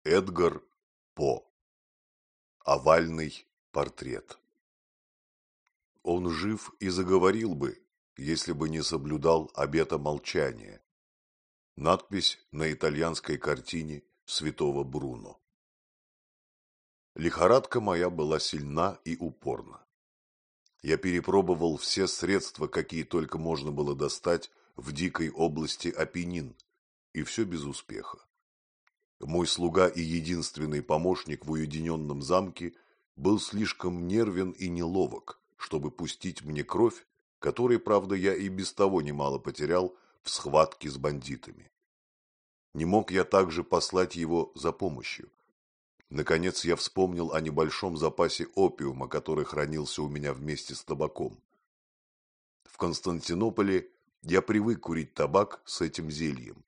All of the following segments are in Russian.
Эдгар По. Овальный портрет. Он жив и заговорил бы, если бы не соблюдал обета молчания. Надпись на итальянской картине святого Бруно. Лихорадка моя была сильна и упорна. Я перепробовал все средства, какие только можно было достать в дикой области Апеннин, и все без успеха. Мой слуга и единственный помощник в уединенном замке был слишком нервен и неловок, чтобы пустить мне кровь, которой, правда, я и без того немало потерял в схватке с бандитами. Не мог я также послать его за помощью. Наконец я вспомнил о небольшом запасе опиума, который хранился у меня вместе с табаком. В Константинополе я привык курить табак с этим зельем.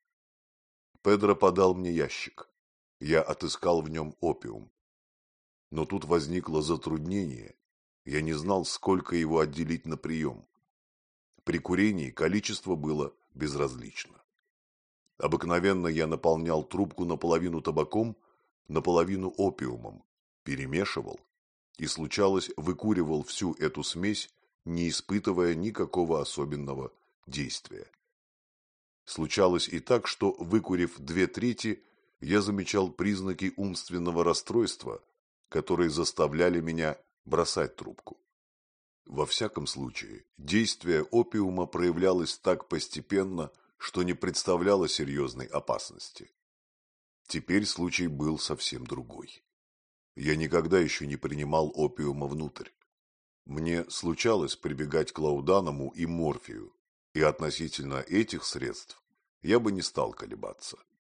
Педро подал мне ящик. Я отыскал в нем опиум. Но тут возникло затруднение. Я не знал, сколько его отделить на прием. При курении количество было безразлично. Обыкновенно я наполнял трубку наполовину табаком, наполовину опиумом, перемешивал и, случалось, выкуривал всю эту смесь, не испытывая никакого особенного действия. Случалось и так, что, выкурив 2/3, я замечал признаки умственного расстройства, которые заставляли меня бросать трубку. Во всяком случае, действие опиума проявлялось так постепенно, что не представляло серьезной опасности. Теперь случай был совсем другой. Я никогда еще не принимал опиума внутрь. Мне случалось прибегать к лаудануму и морфию, и относительно этих средств я бы не стал колебаться.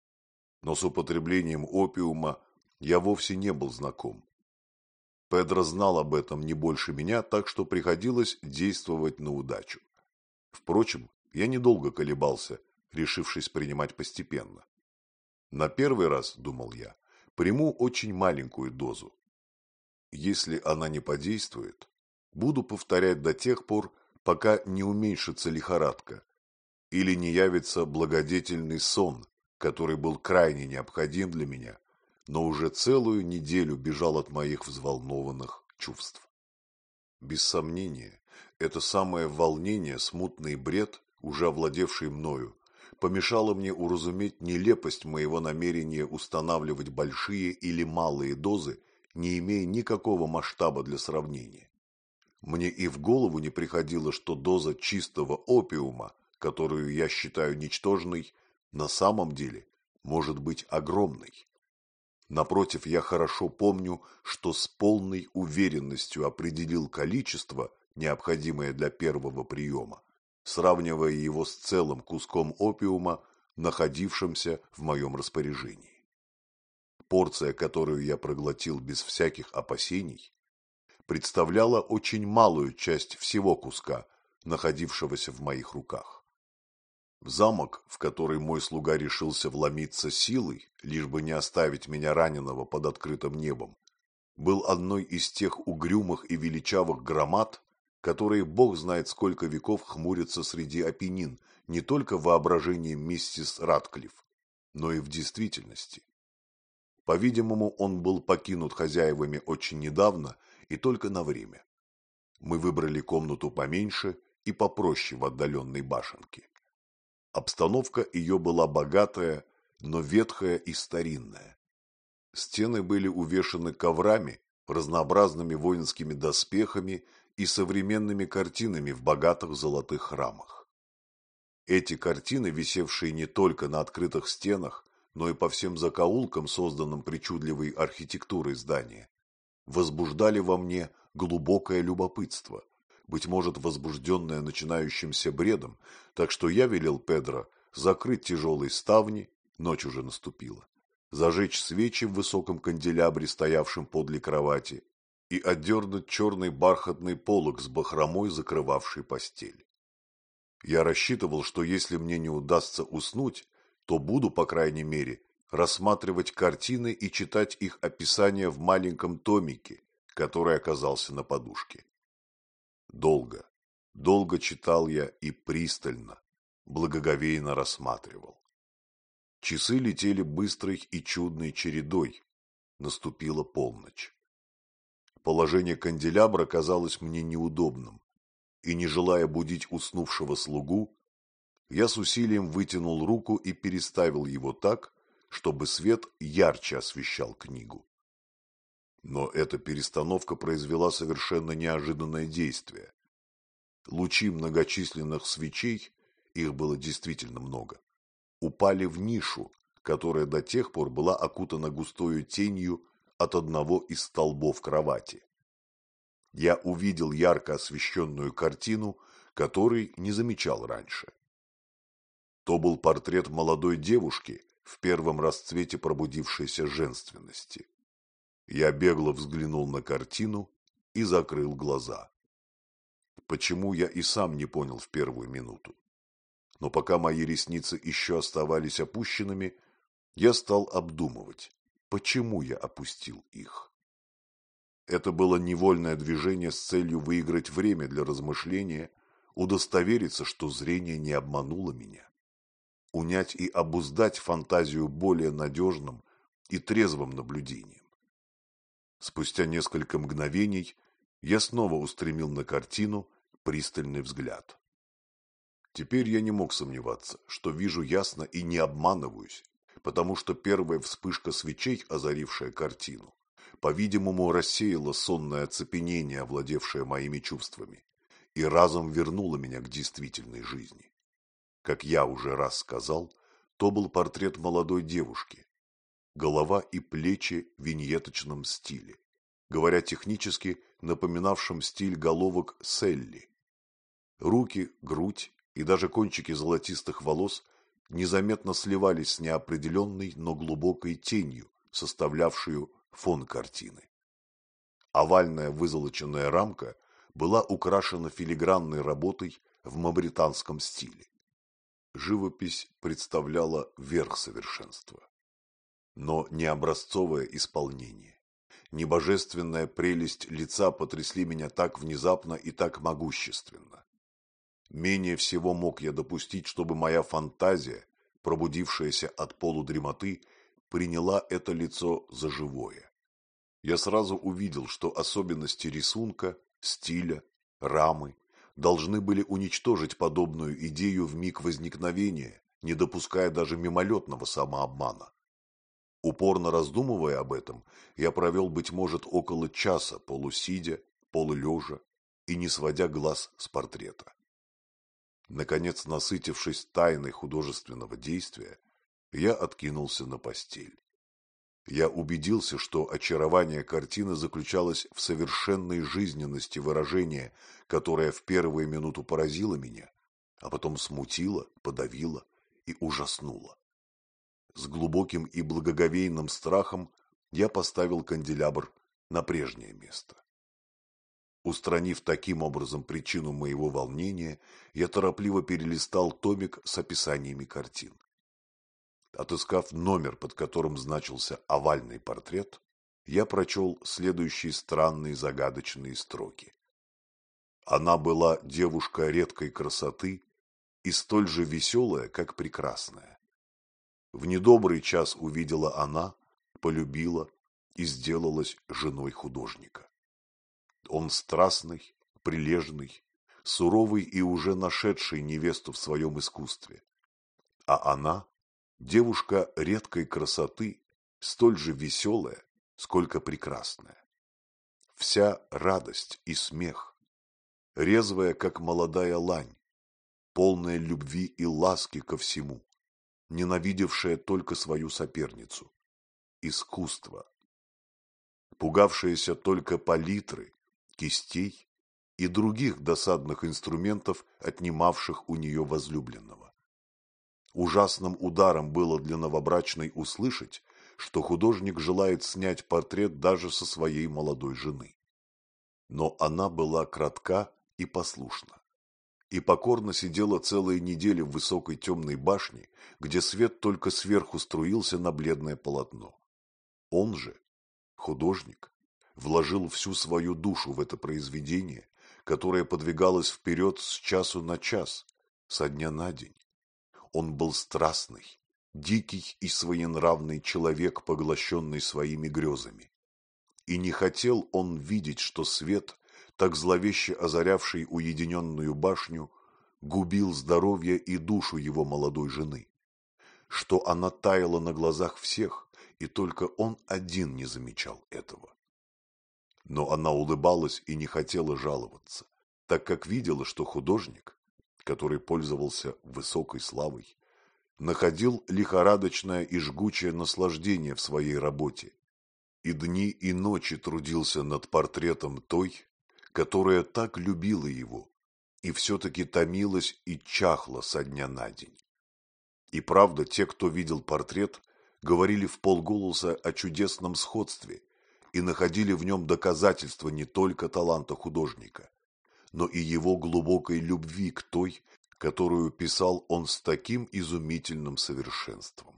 Но с употреблением опиума я вовсе не был знаком. Педро знал об этом не больше меня, так что приходилось действовать на удачу. Впрочем, я недолго колебался, решившись принимать постепенно. На первый раз, думал я, приму очень маленькую дозу. Если она не подействует, буду повторять до тех пор, пока не уменьшится лихорадка или не явится благодетельный сон, который был крайне необходим для меня, но уже целую неделю бежал от моих взволнованных чувств. Без сомнения, это самое волнение, смутный бред, уже овладевший мною, помешало мне уразуметь нелепость моего намерения устанавливать большие или малые дозы, не имея никакого масштаба для сравнения. Мне и в голову не приходило, что доза чистого опиума, которую я считаю ничтожной, на самом деле может быть огромной. Напротив, я хорошо помню, что с полной уверенностью определил количество, необходимое для первого приема, сравнивая его с целым куском опиума, находившимся в моем распоряжении. Порция, которую я проглотил без всяких опасений, представляла очень малую часть всего куска, находившегося в моих руках. В замок, в который мой слуга решился вломиться силой, лишь бы не оставить меня раненого под открытым небом, был одной из тех угрюмых и величавых громад, которые бог знает сколько веков хмурятся среди Апеннин, не только воображением миссис Ратклифф, но и в действительности. По-видимому, он был покинут хозяевами очень недавно и только на время. Мы выбрали комнату поменьше и попроще в отдаленной башенке. Обстановка ее была богатая, но ветхая и старинная. Стены были увешаны коврами, разнообразными воинскими доспехами и современными картинами в богатых золотых рамах. Эти картины, висевшие не только на открытых стенах, но и по всем закоулкам, созданным причудливой архитектурой здания, возбуждали во мне глубокое любопытство, быть может, возбужденное начинающимся бредом, так что я велел Педро закрыть тяжелые ставни, ночь уже наступила, зажечь свечи в высоком канделябре, стоявшем подле кровати, и отдернуть черный бархатный полог с бахромой, закрывавший постель. Я рассчитывал, что если мне не удастся уснуть, то буду, по крайней мере, рассматривать картины и читать их описания в маленьком томике, который оказался на подушке. Долго, долго читал я и пристально, благоговейно рассматривал. Часы летели быстрой и чудной чередой. Наступила полночь. Положение канделябра казалось мне неудобным, и, не желая будить уснувшего слугу, я с усилием вытянул руку и переставил его так, чтобы свет ярче освещал книгу. Но эта перестановка произвела совершенно неожиданное действие. Лучи многочисленных свечей, их было действительно много, упали в нишу, которая до тех пор была окутана густою тенью от одного из столбов кровати. Я увидел ярко освещенную картину, которой не замечал раньше. То был портрет молодой девушки в первом расцвете пробудившейся женственности. Я бегло взглянул на картину и закрыл глаза. Почему, я и сам не понял в первую минуту. Но пока мои ресницы еще оставались опущенными, я стал обдумывать, почему я опустил их. Это было невольное движение с целью выиграть время для размышления, удостовериться, что зрение не обмануло меня, унять и обуздать фантазию более надежным и трезвым наблюдением. Спустя несколько мгновений я снова устремил на картину пристальный взгляд. Теперь я не мог сомневаться, что вижу ясно и не обманываюсь, потому что первая вспышка свечей, озарившая картину, по-видимому, рассеяла сонное оцепенение, овладевшее моими чувствами, и разом вернула меня к действительной жизни. Как я уже раз сказал, то был портрет молодой девушки. Голова и плечи в виньеточном стиле, говоря технически, напоминавшем стиль головок Селли. Руки, грудь и даже кончики золотистых волос незаметно сливались с неопределенной, но глубокой тенью, составлявшую фон картины. Овальная вызолоченная рамка была украшена филигранной работой в мавританском стиле. Живопись представляла верх совершенства. Но не образцовое исполнение, ни божественная прелесть лица потрясли меня так внезапно и так могущественно. Менее всего мог я допустить, чтобы моя фантазия, пробудившаяся от полудремоты, приняла это лицо за живое. Я сразу увидел, что особенности рисунка, стиля, рамы должны были уничтожить подобную идею в миг возникновения, не допуская даже мимолетного самообмана. Упорно раздумывая об этом, я провел, быть может, около часа, полусидя, полулежа и не сводя глаз с портрета. Наконец, насытившись тайной художественного действия, я откинулся на постель. Я убедился, что очарование картины заключалось в совершенной жизненности выражения, которое в первую минуту поразило меня, а потом смутило, подавило и ужаснуло. С глубоким и благоговейным страхом я поставил канделябр на прежнее место. Устранив таким образом причину моего волнения, я торопливо перелистал томик с описаниями картин. Отыскав номер, под которым значился овальный портрет, я прочел следующие странные загадочные строки. Она была девушка редкой красоты и столь же веселая, как прекрасная. В недобрый час увидела она, полюбила и сделалась женой художника. Он страстный, прилежный, суровый и уже нашедший невесту в своем искусстве. А она, девушка редкой красоты, столь же веселая, сколько прекрасная. Вся радость и смех, резвая, как молодая лань, полная любви и ласки ко всему, ненавидевшая только свою соперницу – искусство, пугавшаяся только палитры, кистей и других досадных инструментов, отнимавших у нее возлюбленного. Ужасным ударом было для новобрачной услышать, что художник желает снять портрет даже со своей молодой жены. Но она была кратка и послушна, и покорно сидела целые недели в высокой темной башне, где свет только сверху струился на бледное полотно. Он же, художник, вложил всю свою душу в это произведение, которое подвигалось вперед с часу на час, со дня на день. Он был страстный, дикий и своенравный человек, поглощенный своими грезами. И не хотел он видеть, что свет, так зловеще озарявший уединенную башню, губил здоровье и душу его молодой жены, что она таяла на глазах всех, и только он один не замечал этого. Но она улыбалась и не хотела жаловаться, так как видела, что художник, который пользовался высокой славой, находил лихорадочное и жгучее наслаждение в своей работе, и дни и ночи трудился над портретом той, которая так любила его, и все-таки томилась и чахла со дня на день. И правда, те, кто видел портрет, говорили вполголоса о чудесном сходстве и находили в нем доказательства не только таланта художника, но и его глубокой любви к той, которую писал он с таким изумительным совершенством.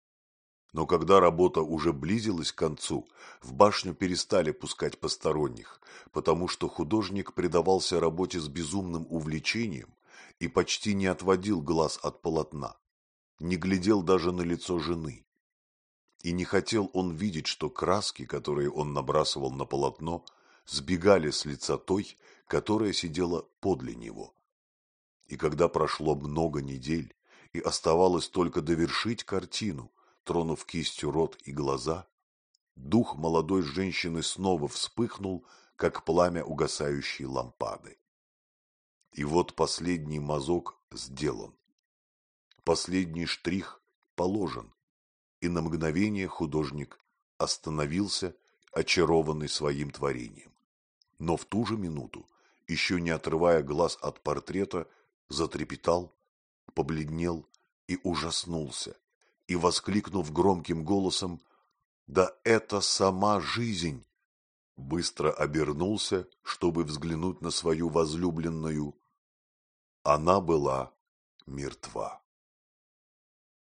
Но когда работа уже близилась к концу, в башню перестали пускать посторонних, потому что художник предавался работе с безумным увлечением и почти не отводил глаз от полотна, не глядел даже на лицо жены. И не хотел он видеть, что краски, которые он набрасывал на полотно, сбегали с лица той, которая сидела подле него. И когда прошло много недель, и оставалось только довершить картину, тронув кистью рот и глаза, дух молодой женщины снова вспыхнул, как пламя угасающей лампады. И вот последний мазок сделан. Последний штрих положен, и на мгновение художник остановился, очарованный своим творением. Но в ту же минуту, еще не отрывая глаз от портрета, затрепетал, побледнел и ужаснулся, и, воскликнув громким голосом: «Да это сама жизнь!» быстро обернулся, чтобы взглянуть на свою возлюбленную. Она была мертва.